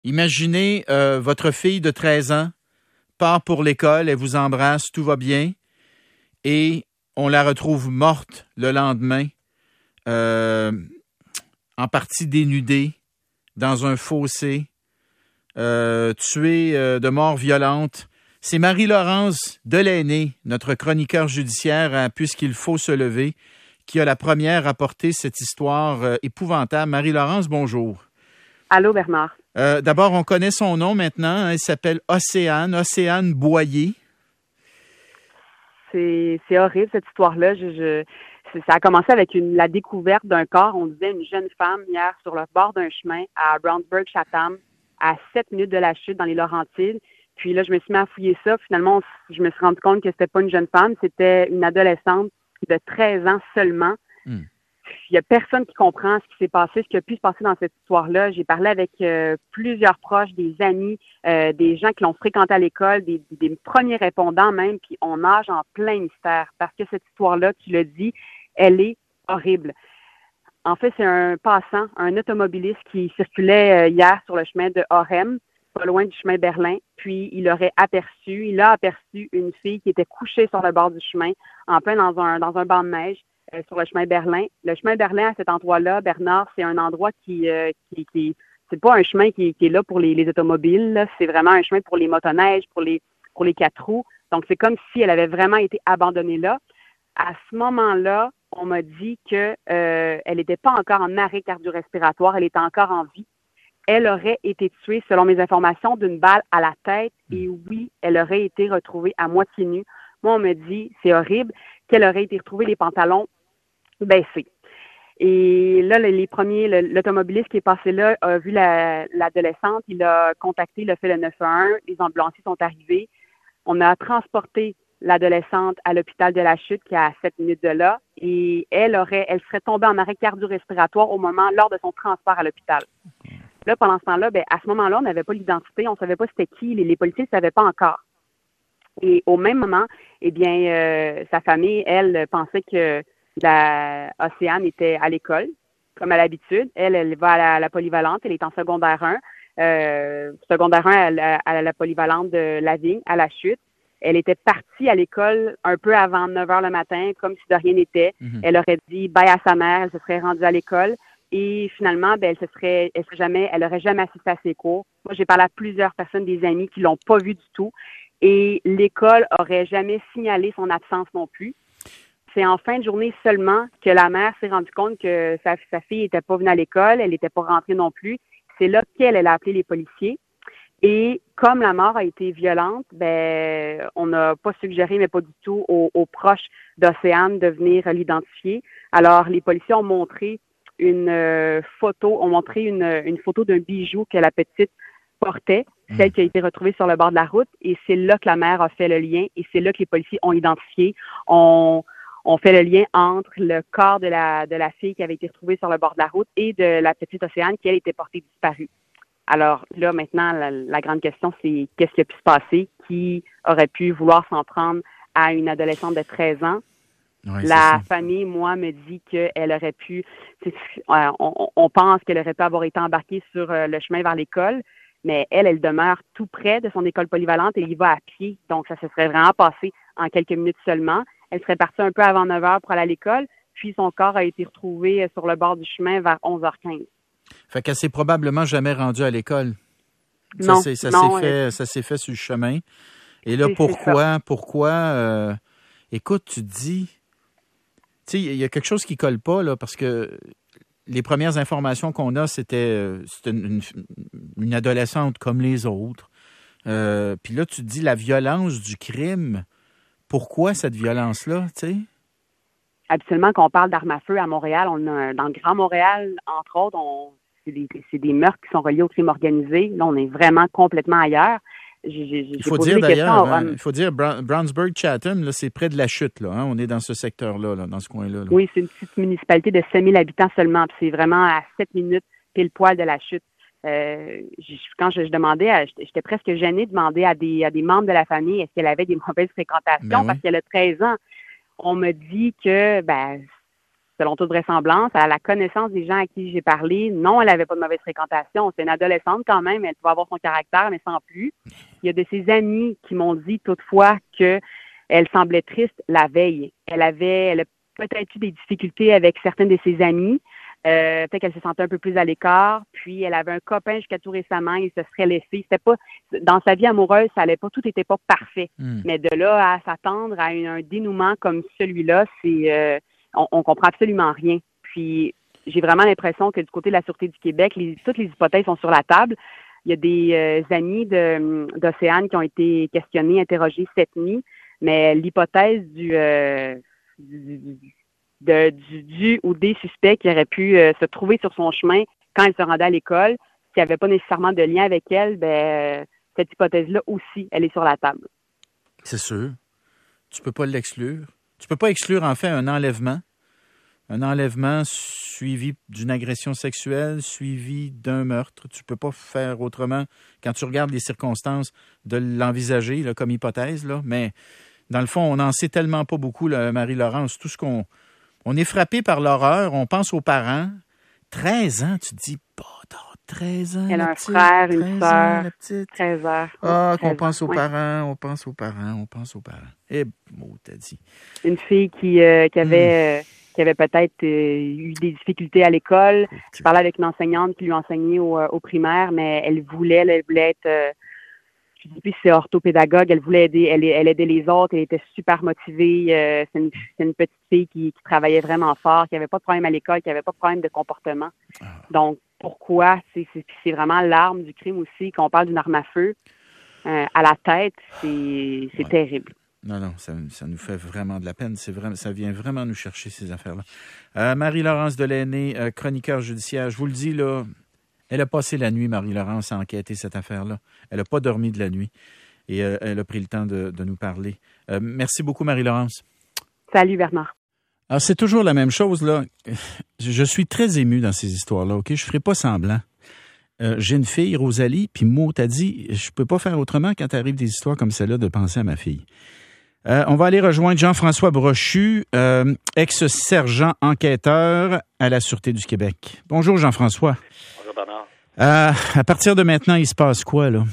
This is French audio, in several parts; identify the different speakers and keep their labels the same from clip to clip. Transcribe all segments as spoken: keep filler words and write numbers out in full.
Speaker 1: Imaginez euh, votre fille de treize ans part pour l'école, elle vous embrasse, tout va bien, et on la retrouve morte le lendemain, euh, en partie dénudée, dans un fossé, euh, tuée euh, de mort violente. C'est Marie-Laurence Delaney, notre chroniqueur judiciaire, hein, puisqu'il faut se lever, qui a la première rapporté cette histoire euh, épouvantable. Marie-Laurence, bonjour.
Speaker 2: Allô, Bernard.
Speaker 1: Euh, d'abord, on connaît son nom maintenant. Hein, elle s'appelle Océane, Océane Boyer.
Speaker 2: C'est, c'est horrible, cette histoire-là. Je, je, ça a commencé avec une, la découverte d'un corps. On disait une jeune femme hier sur le bord d'un chemin à Brownsburg-Chatham, à sept minutes de la chute dans les Laurentides. Puis là, je me suis mis à fouiller ça. Finalement, je me suis rendu compte que c'était pas une jeune femme, c'était une adolescente de treize ans seulement. Mm. Il n'y a personne qui comprend ce qui s'est passé, ce qui a pu se passer dans cette histoire-là. J'ai parlé avec euh, plusieurs proches, des amis, euh, des gens qui l'ont fréquenté à l'école, des, des premiers répondants même, puis on nage en plein mystère parce que cette histoire-là, tu l'as dit, elle est horrible. En fait, c'est un passant, un automobiliste qui circulait euh, hier sur le chemin de Orem, pas loin du chemin Berlin, puis il aurait aperçu, il a aperçu une fille qui était couchée sur le bord du chemin, en plein dans un dans un banc de neige, euh, sur le chemin Berlin. Le chemin Berlin, à cet endroit-là, Bernard, c'est un endroit qui, euh, qui, qui c'est pas un chemin qui, qui est là pour les, les automobiles, là. C'est vraiment un chemin pour les motoneiges, pour les pour les quatre roues. Donc, c'est comme si elle avait vraiment été abandonnée là. À ce moment-là, on m'a dit que euh, elle n'était pas encore en arrêt cardio-respiratoire, elle était encore en vie. Elle aurait été tuée, selon mes informations, d'une balle à la tête. Et oui, elle aurait été retrouvée à moitié nue. Moi, on me dit, c'est horrible, qu'elle aurait été retrouvée les pantalons baissés. Et là, les premiers, l'automobiliste qui est passé là a vu la, l'adolescente. Il a contacté, il a fait le neuf un un. Les ambulanciers sont arrivés. On a transporté l'adolescente à l'hôpital de la Chute, qui est à sept minutes de là. Et elle aurait, elle serait tombée en arrêt cardio-respiratoire au moment, lors de son transport à l'hôpital. Là, pendant ce temps-là, ben, à ce moment-là, on n'avait pas l'identité, on ne savait pas c'était qui, les, les policiers ne savaient pas encore. Et au même moment, eh bien, euh, sa famille, elle, pensait que la Océane était à l'école, comme à l'habitude. Elle, elle va à la, à la polyvalente, elle est en secondaire un. Euh, secondaire un à la, à la polyvalente de la Vigne, à la Chute. Elle était partie à l'école un peu avant neuf heures le matin, comme si de rien n'était. Mm-hmm. Elle aurait dit bye à sa mère, elle se serait rendue à l'école. Et finalement, ben, elle se serait, elle serait jamais, elle aurait jamais assisté à ses cours. Moi, j'ai parlé à plusieurs personnes, des amis, qui l'ont pas vu du tout. Et l'école aurait jamais signalé son absence non plus. C'est en fin de journée seulement que la mère s'est rendue compte que sa, sa fille était pas venue à l'école, elle n'était pas rentrée non plus. C'est là qu'elle, elle a appelé les policiers. Et comme la mort a été violente, ben, on n'a pas suggéré, mais pas du tout, aux, aux proches d'Océane de venir l'identifier. Alors, les policiers ont montré une euh, photo, ont montré une, une photo d'un bijou que la petite portait, celle qui a été retrouvée sur le bord de la route, et c'est là que la mère a fait le lien, et c'est là que les policiers ont identifié, ont, ont fait le lien entre le corps de la, de la fille qui avait été retrouvée sur le bord de la route et de la petite Océane qui, elle, était portée disparue. Alors là, maintenant, la, la grande question, c'est qu'est-ce qui a pu se passer? Qui aurait pu vouloir s'en prendre à une adolescente de treize ans? Oui, la famille, moi, me dit qu'elle aurait pu, on, on pense qu'elle aurait pu avoir été embarquée sur le chemin vers l'école, mais elle, elle demeure tout près de son école polyvalente et elle y va à pied. Donc, ça se serait vraiment passé en quelques minutes seulement. Elle serait partie un peu avant neuf heures pour aller à l'école, puis son corps a été retrouvé sur le bord du chemin vers onze heures quinze.
Speaker 1: Fait qu'elle s'est probablement jamais rendue à l'école.
Speaker 2: Non,
Speaker 1: ça, c'est, ça
Speaker 2: non,
Speaker 1: s'est fait,
Speaker 2: elle...
Speaker 1: ça s'est fait sur le chemin. Et là,
Speaker 2: c'est,
Speaker 1: pourquoi,
Speaker 2: c'est
Speaker 1: pourquoi, euh, écoute, tu te dis, tu sais, il y a quelque chose qui colle pas, là, parce que les premières informations qu'on a, c'était, c'était une, une adolescente comme les autres. Euh, Puis là, tu te dis, la violence du crime, pourquoi cette violence-là, tu sais?
Speaker 2: Habituellement, quand on parle d'armes à feu à Montréal, on a, dans le Grand Montréal, entre autres, on, c'est, des, c'est des meurtres qui sont reliés au crime organisé. Là, on est vraiment complètement ailleurs. J'ai, j'ai,
Speaker 1: il faut dire d'ailleurs, hein, il faut dire Brownsburg-Chatham, là, c'est près de la Chute, là. Hein, on est dans ce secteur-là, là, dans ce coin-là. Là.
Speaker 2: Oui, c'est une petite municipalité de cinq mille habitants seulement. Puis c'est vraiment à sept minutes pile poil de la Chute. Euh, quand je, je demandais, à, j'étais presque gênée de demander à des, à des membres de la famille est-ce qu'elle avait des mauvaises fréquentations, ben oui. Parce qu'elle a treize ans. On me dit que ben selon toute vraisemblance, à la connaissance des gens à qui j'ai parlé, non, elle n'avait pas de mauvaise fréquentation. C'est une adolescente quand même, elle pouvait avoir son caractère, mais sans plus. Il y a de ses amis qui m'ont dit toutefois que elle semblait triste la veille. Elle avait, elle a peut-être eu des difficultés avec certaines de ses amies. Euh, peut-être qu'elle se sentait un peu plus à l'écart. Puis elle avait un copain jusqu'à tout récemment, il se serait laissé. C'était pas dans sa vie amoureuse, ça allait pas, tout était pas parfait. Mm. Mais de là à s'attendre à une, un dénouement comme celui-là, c'est euh, on, on comprend absolument rien. Puis j'ai vraiment l'impression que du côté de la Sûreté du Québec, les, toutes les hypothèses sont sur la table. Il y a des euh, amis de, d'Océane qui ont été questionnés, interrogés cette nuit, mais l'hypothèse du, euh, du De, du, du ou des suspects qui auraient pu euh, se trouver sur son chemin quand elle se rendait à l'école, s'il n'y avait pas nécessairement de lien avec elle, ben, cette hypothèse-là aussi, elle est sur la table.
Speaker 1: C'est sûr. Tu peux pas l'exclure. Tu peux pas exclure, en fait, un enlèvement. Un enlèvement suivi d'une agression sexuelle, suivi d'un meurtre. Tu peux pas faire autrement, quand tu regardes les circonstances, de l'envisager là, comme hypothèse. Là. Mais, dans le fond, on n'en sait tellement pas beaucoup, là, Marie-Laurence. Tout ce qu'on... On est frappé par l'horreur, on pense aux parents. treize ans, tu te dis, bah, treize ans.
Speaker 2: Elle a un
Speaker 1: petite,
Speaker 2: frère, une sœur.
Speaker 1: La petite.
Speaker 2: treize ans.
Speaker 1: Ah, qu'on pense aux oui. parents, on pense aux parents, on pense aux parents. Eh, mot, t'as dit.
Speaker 2: Une fille qui, euh, qui avait, mm. euh, qui avait peut-être euh, eu des difficultés à l'école. Okay. Je parlais avec une enseignante qui lui enseignait au, euh, au primaire, mais elle voulait, elle voulait être... Euh, je ne sais plus si c'est orthopédagogue, elle voulait aider, elle, elle aidait les autres, elle était super motivée. Euh, c'est, une, c'est une petite fille qui, qui travaillait vraiment fort, qui n'avait pas de problème à l'école, qui n'avait pas de problème de comportement. Ah. Donc, pourquoi? C'est, c'est, c'est vraiment l'arme du crime aussi. Quand on parle d'une arme à feu, euh, à la tête, c'est, c'est ouais. terrible.
Speaker 1: Non, non, ça, ça nous fait vraiment de la peine. C'est vraiment, ça vient vraiment nous chercher, ces affaires-là. Euh, Marie-Laurence Delaunay, euh, chroniqueur judiciaire, je vous le dis, là, elle a passé la nuit, Marie-Laurence, à enquêter cette affaire-là. Elle n'a pas dormi de la nuit et euh, elle a pris le temps de, de nous parler. Euh, merci beaucoup, Marie-Laurence.
Speaker 2: Salut, Bernard.
Speaker 1: Alors, c'est toujours la même chose, là. Je suis très ému dans ces histoires-là, OK? Je ne ferai pas semblant. Euh, j'ai une fille, Rosalie, puis Mo t'a dit, je peux pas faire autrement quand t'arrives des histoires comme celle-là de penser à ma fille. Euh, on va aller rejoindre Jean-François Brochu, euh, ex-sergent enquêteur à la Sûreté du Québec. Bonjour, Jean-François.
Speaker 3: Bonjour, Bernard.
Speaker 1: Euh, à partir de maintenant, il se passe quoi, là?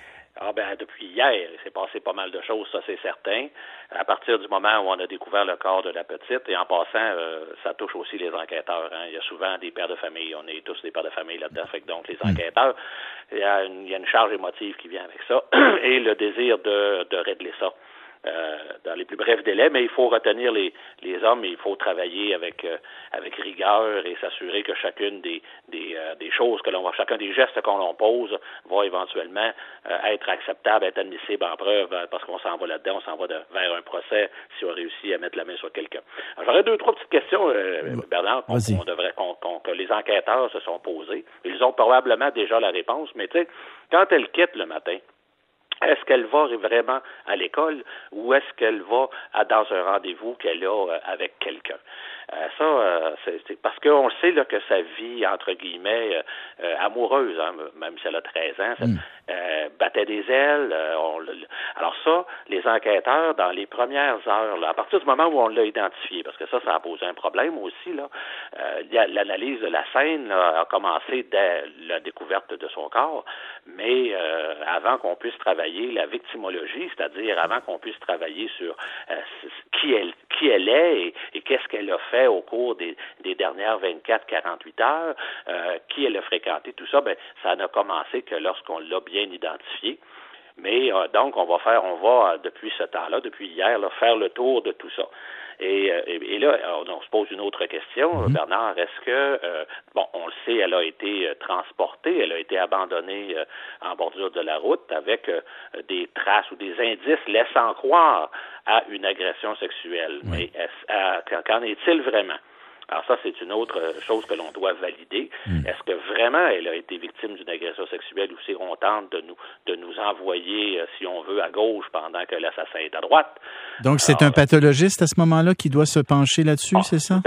Speaker 3: Ah ben, depuis hier, il s'est passé pas mal de choses, ça c'est certain. À partir du moment où on a découvert le corps de la petite, et en passant, euh, ça touche aussi les enquêteurs. Hein. Il y a souvent des pères de famille, on est tous des pères de famille là-dedans, fait que donc les enquêteurs, il y a une, il y a une charge émotive qui vient avec ça, et le désir de, de régler ça. Euh, dans les plus brefs délais, mais il faut retenir les, les hommes et il faut travailler avec euh, avec rigueur et s'assurer que chacune des des, euh, des choses que l'on va, chacun des gestes qu'on l'on pose va éventuellement euh, être acceptable, être admissible en preuve, parce qu'on s'en va là-dedans, on s'en va de, vers un procès si on réussit à mettre la main sur quelqu'un. Alors, j'aurais deux, trois petites questions, euh, Bernard, qu'on, qu'on devrait, qu'on, qu'on, que les enquêteurs se sont posées. Ils ont probablement déjà la réponse, mais tu sais, quand elle quitte le matin, est-ce qu'elle va vraiment à l'école ou est-ce qu'elle va à, dans un rendez-vous qu'elle a euh, avec quelqu'un? Euh, ça, euh, c'est, c'est parce qu'on sait là, que sa vie, entre guillemets, euh, euh, amoureuse, hein, même si elle a treize ans, ça, mm. euh, battait des ailes. Euh, on, alors ça, les enquêteurs, dans les premières heures, là, à partir du moment où on l'a identifié, parce que ça, ça a posé un problème aussi, là, euh, l'analyse de la scène là, a commencé dès la découverte de son corps, mais euh, avant qu'on puisse travailler la victimologie, c'est-à-dire avant qu'on puisse travailler sur euh, qui elle, qui elle est et, et qu'est-ce qu'elle a fait au cours des, des dernières vingt-quatre à quarante-huit heures, euh, qui elle a fréquenté, tout ça, ben ça n'a commencé que lorsqu'on l'a bien identifié. Mais euh, donc, on va faire, on va, euh, depuis ce temps-là, depuis hier, là, faire le tour de tout ça. Et, euh, et, et là, on, on se pose une autre question, mm-hmm. Bernard, est-ce que, euh, bon, on le sait, elle a été euh, transportée, elle a été abandonnée euh, en bordure de la route avec euh, des traces ou des indices laissant croire à une agression sexuelle. Mm-hmm. Mais est-ce, euh, qu'en est-il vraiment? Alors ça, c'est une autre chose que l'on doit valider. Mmh. Est-ce que vraiment elle a été victime d'une agression sexuelle ou si on tente de nous de nous envoyer, si on veut, à gauche pendant que l'assassin est à droite?
Speaker 1: Donc, c'est Alors, un pathologiste à ce moment-là qui doit se pencher là-dessus,
Speaker 3: bon,
Speaker 1: c'est ça?
Speaker 3: Tout à fait. Alors,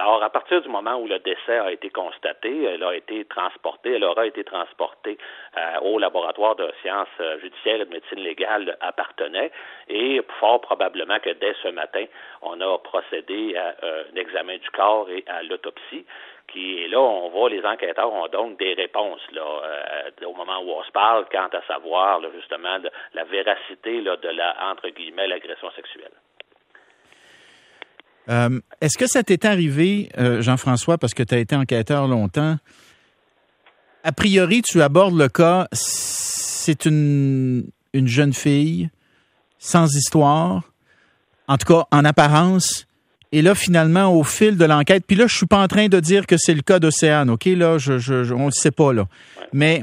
Speaker 3: Alors, à partir du moment où le décès a été constaté, elle a été transportée, elle aura été transportée euh, au laboratoire de sciences euh, judiciaires et de médecine légale appartenait, et fort probablement que dès ce matin, on a procédé à euh, un examen du corps et à l'autopsie. Qui, et là, on voit, les enquêteurs ont donc des réponses là, euh, au moment où on se parle, quant à savoir là, justement de, la véracité là, de la, entre guillemets, l'agression sexuelle.
Speaker 1: Euh, est-ce que ça t'est arrivé, euh, Jean-François, parce que tu as été enquêteur longtemps, a priori, tu abordes le cas, c'est une, une jeune fille sans histoire, en tout cas en apparence. Et là, finalement, au fil de l'enquête, puis là, je suis pas en train de dire que c'est le cas d'Océane, OK? Là, je, je, je on le sait pas, là. Ouais. Mais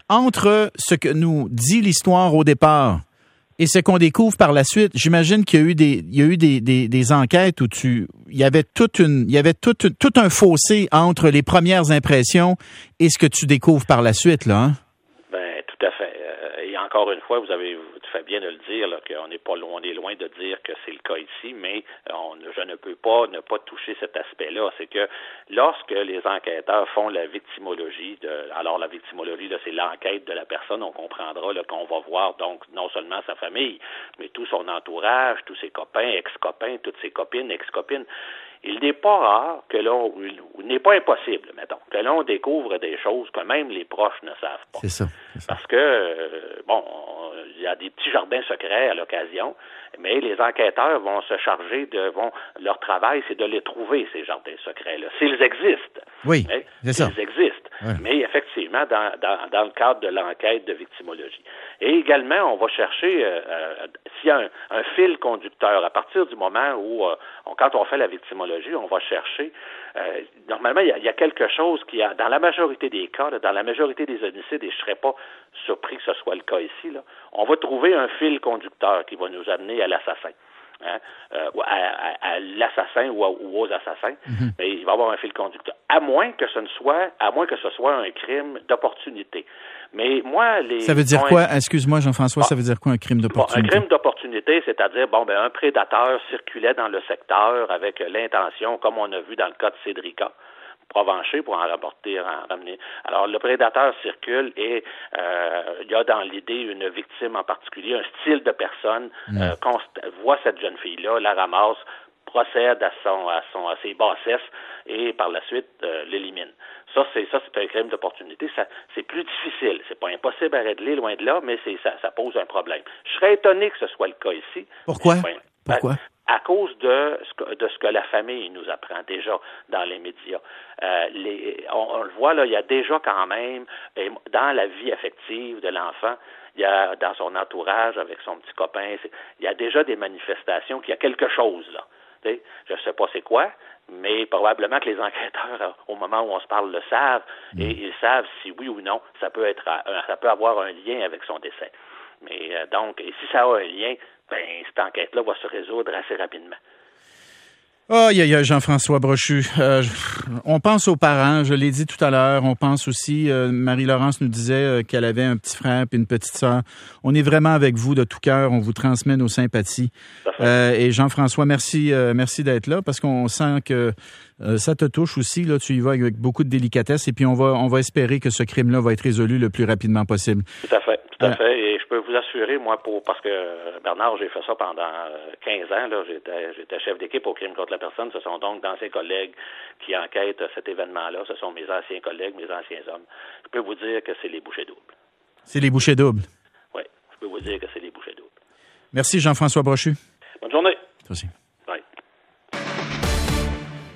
Speaker 1: entre ce que nous dit l'histoire au départ et ce qu'on découvre par la suite, j'imagine qu'il y a eu des, il y a eu des, des, des enquêtes où tu, il y avait toute une, il y avait tout, tout un fossé entre les premières impressions et ce que tu découvres par la suite, là, hein?
Speaker 3: Ben, tout à fait. Et encore une fois, vous avez fait bien de le dire, là, qu'on n'est pas loin, on est loin de dire que c'est le cas ici, mais on, je ne peux pas ne pas toucher cet aspect-là. C'est que lorsque les enquêteurs font la victimologie, de, alors la victimologie, là, c'est l'enquête de la personne, on comprendra là, qu'on va voir donc non seulement sa famille, mais tout son entourage, tous ses copains, ex-copains, toutes ses copines, ex-copines. Il n'est pas rare que l'on, il n'est pas impossible, mettons, que l'on découvre des choses que même les proches ne savent pas.
Speaker 1: C'est ça. C'est ça.
Speaker 3: Parce que, euh, bon, il y a des petits jardins secrets à l'occasion, mais les enquêteurs vont se charger de, vont, leur travail, c'est de les trouver, ces jardins secrets-là, s'ils existent.
Speaker 1: Oui,
Speaker 3: hein,
Speaker 1: c'est ça.
Speaker 3: S'ils existent. Ouais. Mais effectivement, dans, dans, dans le cadre de l'enquête de victimologie. Et également, on va chercher euh, euh, s'il y a un, un fil conducteur. À partir du moment où, euh, on, quand on fait la victimologie, on va chercher, euh, normalement, il y, a, il y a quelque chose qui a, dans la majorité des cas, là, dans la majorité des homicides, et je ne serais pas surpris que ce soit le cas ici, là, on va trouver un fil conducteur qui va nous amener à l'assassin. Hein, euh, à, à, à l'assassin ou, à, ou aux assassins, mm-hmm. mais il va y avoir un fil conducteur. À moins que ce ne soit, à moins que ce soit un crime d'opportunité. Mais moi, les
Speaker 1: ça veut dire quoi? Excuse-moi, Jean-François, bon, ça veut dire quoi un crime d'opportunité?
Speaker 3: Bon, un crime d'opportunité, c'est-à-dire, bon, ben, un prédateur circulait dans le secteur avec l'intention, comme on a vu dans le cas de Cédrica, Provencher pour en rapporter, en ramener. Alors, le prédateur circule et euh, il y a dans l'idée une victime en particulier, un style de personne, mmh. euh, const- voit cette jeune fille-là, la ramasse, procède à son, à son, à ses bassesses et par la suite euh, l'élimine. Ça, c'est ça, c'est un crime d'opportunité. Ça, c'est plus difficile. C'est pas impossible à régler, loin de là, mais c'est ça, ça pose un problème. Je serais étonné que ce soit le cas ici.
Speaker 1: Pourquoi? Pourquoi?
Speaker 3: À cause de ce que, de ce que la famille nous apprend déjà dans les médias. Euh, les, on, on le voit, là, il y a déjà quand même, dans la vie affective de l'enfant, il y a dans son entourage, avec son petit copain, il y a déjà des manifestations qu'il y a quelque chose, là. T'sais, je ne sais pas c'est quoi, mais probablement que les enquêteurs, au moment où on se parle, le savent, mmh. et ils savent si oui ou non, ça peut être, ça peut avoir un lien avec son décès. Mais euh, donc, et si ça a un lien, ben, cette enquête-là va se résoudre assez rapidement.
Speaker 1: Oh, il y a Jean-François Brochu. Euh, on pense aux parents, je l'ai dit tout à l'heure. On pense aussi, euh, Marie-Laurence nous disait euh, qu'elle avait un petit frère et une petite sœur. On est vraiment avec vous de tout cœur. On vous transmet nos sympathies. Euh, et Jean-François, merci, euh, merci d'être là parce qu'on sent que euh, ça te touche aussi. Là, tu y vas avec beaucoup de délicatesse et puis on va, on va espérer que ce crime-là va être résolu le plus rapidement possible.
Speaker 3: Tout à fait. Tout à fait. Et je peux vous assurer, moi, pour parce que Bernard, j'ai fait ça pendant quinze ans. Là, j'étais, j'étais chef d'équipe au crime contre la personne. Ce sont donc d'anciens collègues qui enquêtent cet événement-là. Ce sont mes anciens collègues, mes anciens hommes. Je peux vous dire que c'est les bouchées doubles.
Speaker 1: C'est les bouchées doubles.
Speaker 3: Oui, je peux vous dire que c'est les bouchées doubles.
Speaker 1: Merci Jean-François Brochu.
Speaker 3: Bonne journée.
Speaker 1: Toi aussi.